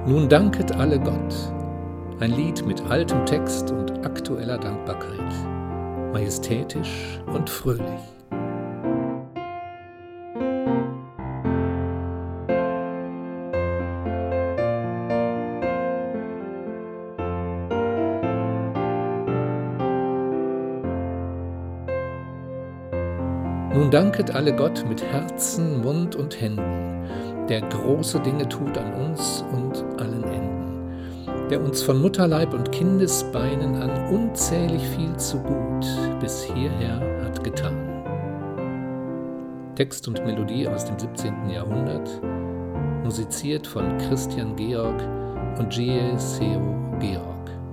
Nun danket alle Gott. Ein Lied mit altem Text und aktueller Dankbarkeit. Majestätisch und fröhlich. Nun danket alle Gott mit Herzen, Mund und Händen, der große Dinge tut an uns und allen Enden, der uns von Mutterleib und Kindesbeinen an unzählig viel zu gut bis hierher hat getan. Text und Melodie aus dem 17. Jahrhundert, musiziert von Christian Georg und Jie Seo Georg.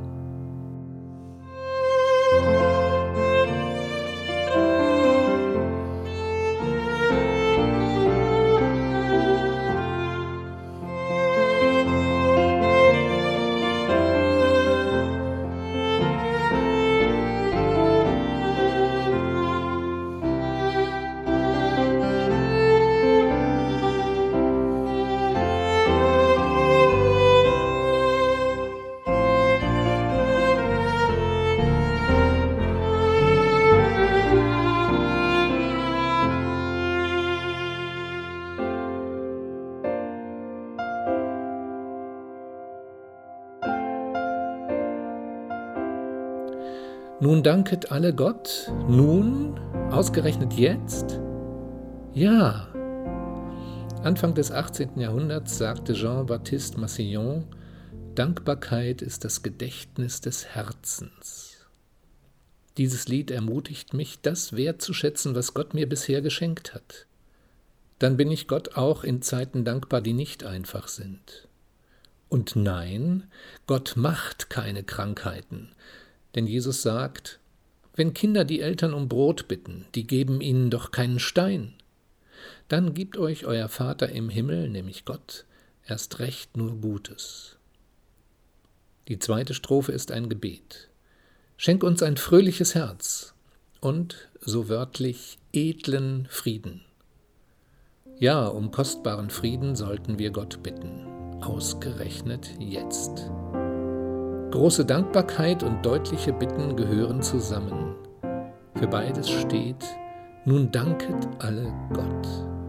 Nun danket alle Gott, nun, ausgerechnet jetzt? Ja. Anfang des 18. Jahrhunderts sagte Jean-Baptiste Massillon, Dankbarkeit ist das Gedächtnis des Herzens. Dieses Lied ermutigt mich, das wertzuschätzen, was Gott mir bisher geschenkt hat. Dann bin ich Gott auch in Zeiten dankbar, die nicht einfach sind. Und nein, Gott macht keine Krankheiten. Denn Jesus sagt, wenn Kinder die Eltern um Brot bitten, die geben ihnen doch keinen Stein. Dann gibt euch euer Vater im Himmel, nämlich Gott, erst recht nur Gutes. Die zweite Strophe ist ein Gebet. Schenk uns ein fröhliches Herz und, so wörtlich, edlen Frieden. Ja, um kostbaren Frieden sollten wir Gott bitten, ausgerechnet jetzt. Große Dankbarkeit und deutliche Bitten gehören zusammen. Für beides steht, nun danket alle Gott.